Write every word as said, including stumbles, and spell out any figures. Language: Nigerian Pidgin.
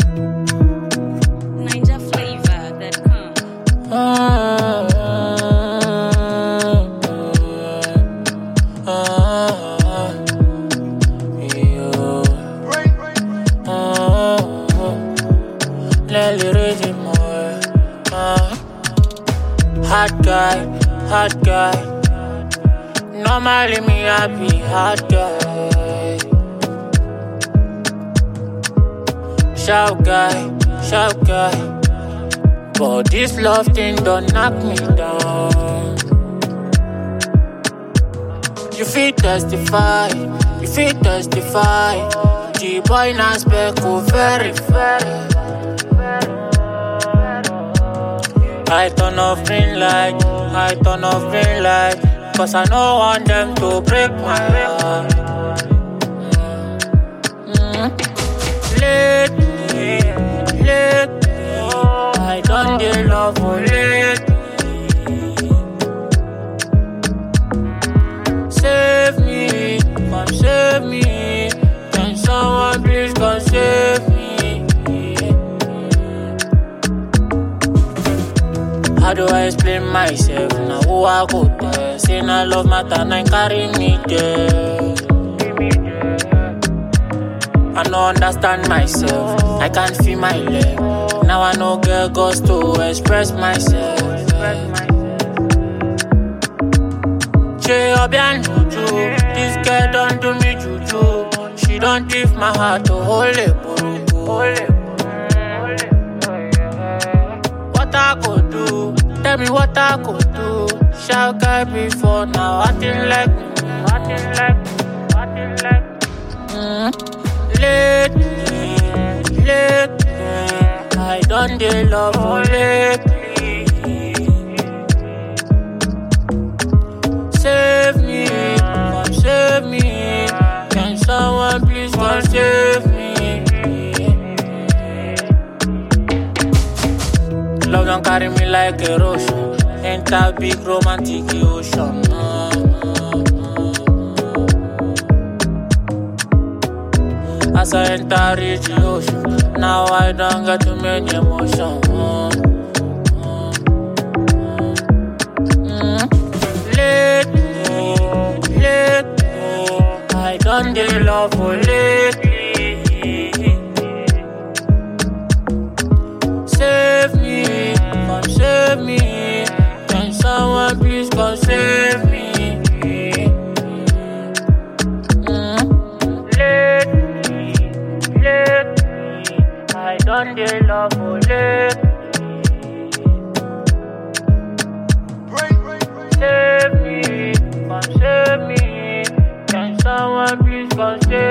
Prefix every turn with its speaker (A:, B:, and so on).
A: Ninja flavor that comes.
B: Ah, ah, ah, yo. Ah, Nelly Reggie Moore. Ah, hard guy, hard guy. Normally me happy, hard guy. Shout guy, shout guy. But this love thing don't knock me down. You feel testify, you feel testify. The boy na speckle very, very. I turn off green light, I turn off green light. Cause I don't want them to break my heart. Mm. Lately, lately, I don't dey love for lately. Save me, come save me. Can someone please come save me? How do I explain myself? Now who I go there? Say na love matter, now carry me there. I don't understand myself, I can't feel my leg. Now I no get guts to express myself. Che obian juju, this girl don't do me juju. She don't give my heart to hold it, hold it. What I could do, tell me what I could do. Shall guy before now, acting like me, acting like me, acting like me. Mm. Lately, lately, I don't dey love for lately. Save me, come save me. Can someone please come save me? Love don't carry me like erosion. Enter big romantic ocean. As I enter reach the ocean, now I don't get too many emotions. Mm. Lately, lately, I don't dey love for lately. Save me, come save me. Can someone please come save me? I don't dey love for lately. Save me, come save me. Can someone please come save me?